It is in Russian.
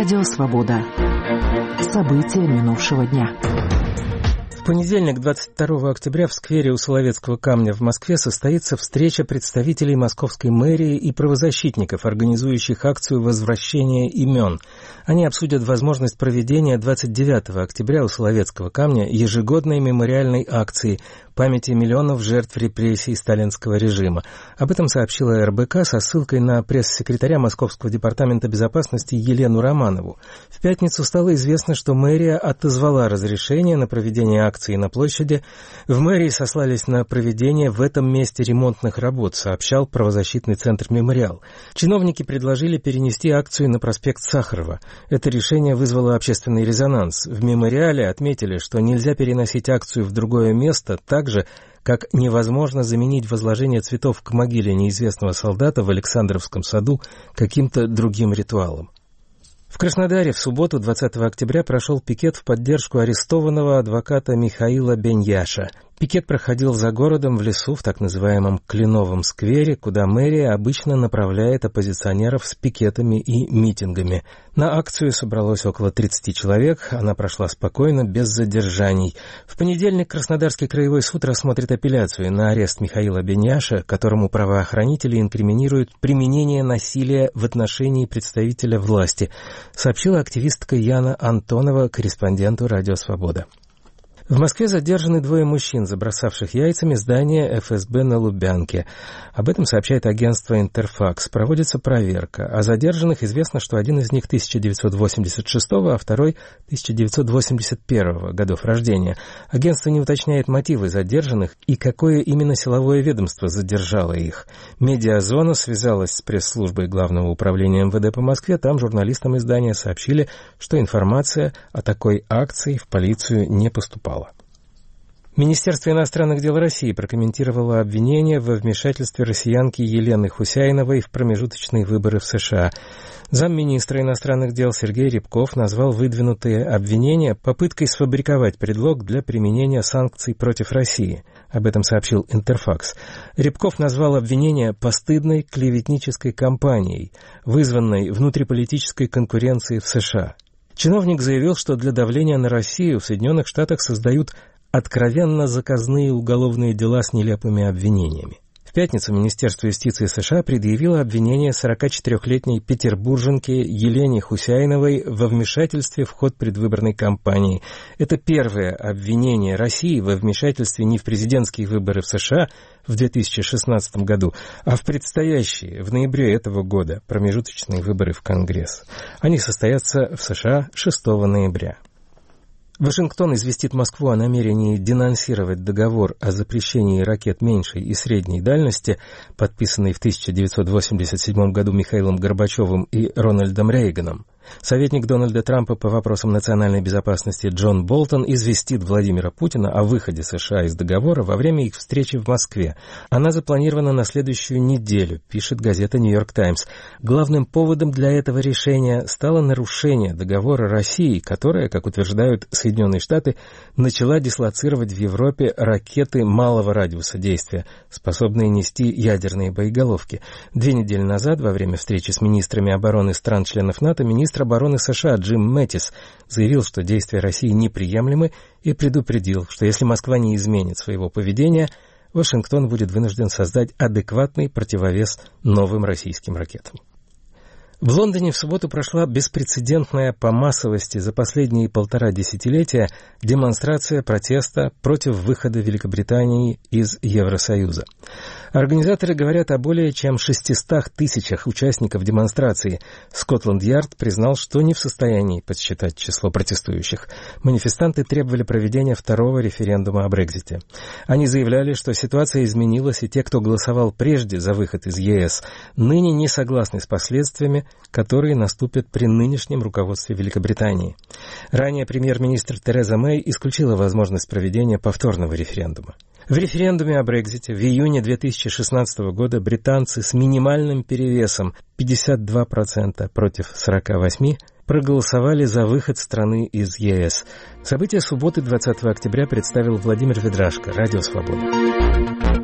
Радио «Свобода». События минувшего дня. В понедельник, 22 октября, в сквере у Соловецкого камня в Москве состоится встреча представителей московской мэрии и правозащитников, организующих акцию возвращения имен. Они обсудят возможность проведения 29 октября у Соловецкого камня ежегодной мемориальной акции памяти миллионов жертв репрессий сталинского режима. Об этом сообщила РБК со ссылкой на пресс-секретаря Московского департамента безопасности Елену Романову. В пятницу стало известно, что мэрия отозвала разрешение на проведение акции на площади. В мэрии сослались на проведение в этом месте ремонтных работ, сообщал правозащитный центр «Мемориал». Чиновники предложили перенести акцию на проспект Сахарова. Это решение вызвало общественный резонанс. В «Мемориале» отметили, что нельзя переносить акцию в другое место так же, как невозможно заменить возложение цветов к могиле неизвестного солдата в Александровском саду каким-то другим ритуалом. В Краснодаре в субботу, 20 октября, прошел пикет в поддержку арестованного адвоката Михаила Беньяша. Пикет проходил за городом в лесу в так называемом Кленовом сквере, куда мэрия обычно направляет оппозиционеров с пикетами и митингами. На акцию собралось около 30 человек, она прошла спокойно, без задержаний. В понедельник Краснодарский краевой суд рассмотрит апелляцию на арест Михаила Беньяша, которому правоохранители инкриминируют применение насилия в отношении представителя власти, сообщила активистка Яна Антонова корреспонденту «Радио Свобода». В Москве задержаны 2 мужчин, забросавших яйцами здание ФСБ на Лубянке. Об этом сообщает агентство «Интерфакс». Проводится проверка. О задержанных известно, что один из них 1986, а второй 1981 годов рождения. Агентство не уточняет мотивы задержанных и какое именно силовое ведомство задержало их. Медиазона связалась с пресс-службой Главного управления МВД по Москве. Там журналистам издания сообщили, что информация о такой акции в полицию не поступала. Министерство иностранных дел России прокомментировало обвинение во вмешательстве россиянки Елены Хусяиновой в промежуточные выборы в США. Замминистра иностранных дел Сергей Рябков назвал выдвинутые обвинения попыткой сфабриковать предлог для применения санкций против России. Об этом сообщил Интерфакс. Рябков назвал обвинения постыдной клеветнической кампанией, вызванной внутриполитической конкуренцией в США. Чиновник заявил, что для давления на Россию в Соединенных Штатах создают откровенно заказные уголовные дела с нелепыми обвинениями. В пятницу Министерство юстиции США предъявило обвинение 44-летней петербурженке Елене Хусяиновой во вмешательстве в ход предвыборной кампании. Это первое обвинение России во вмешательстве не в президентские выборы в США в 2016 году, а в предстоящие, в ноябре этого года, промежуточные выборы в Конгресс. Они состоятся в США 6 ноября. Вашингтон известит Москву о намерении денонсировать договор о запрещении ракет меньшей и средней дальности, подписанный в 1987 году Михаилом Горбачевым и Рональдом Рейганом. Советник Дональда Трампа по вопросам национальной безопасности Джон Болтон известит Владимира Путина о выходе США из договора во время их встречи в Москве. Она запланирована на следующую неделю, пишет газета «Нью-Йорк Таймс». Главным поводом для этого решения стало нарушение договора России, которая, как утверждают Соединенные Штаты, начала дислоцировать в Европе ракеты малого радиуса действия, способные нести ядерные боеголовки. 2 недели назад, во время встречи с министрами обороны стран-членов НАТО, министр обороны США Джим Мэттис заявил, что действия России неприемлемы, и предупредил, что если Москва не изменит своего поведения, Вашингтон будет вынужден создать адекватный противовес новым российским ракетам. В Лондоне в субботу прошла беспрецедентная по массовости за последние 1,5 десятилетия демонстрация протеста против выхода Великобритании из Евросоюза. Организаторы говорят о более чем 600 тысячах участников демонстрации. Скотланд-Ярд признал, что не в состоянии подсчитать число протестующих. Манифестанты требовали проведения 2-го референдума о Брексите. Они заявляли, что ситуация изменилась, и те, кто голосовал прежде за выход из ЕС, ныне не согласны с последствиями, которые наступят при нынешнем руководстве Великобритании. Ранее премьер-министр Тереза Мэй исключила возможность проведения повторного референдума. В референдуме о Брексите в июне 2016 года британцы с минимальным перевесом 52% против 48% проголосовали за выход страны из ЕС. События субботы 20 октября представил Владимир Ведрашко, Радио Свобода.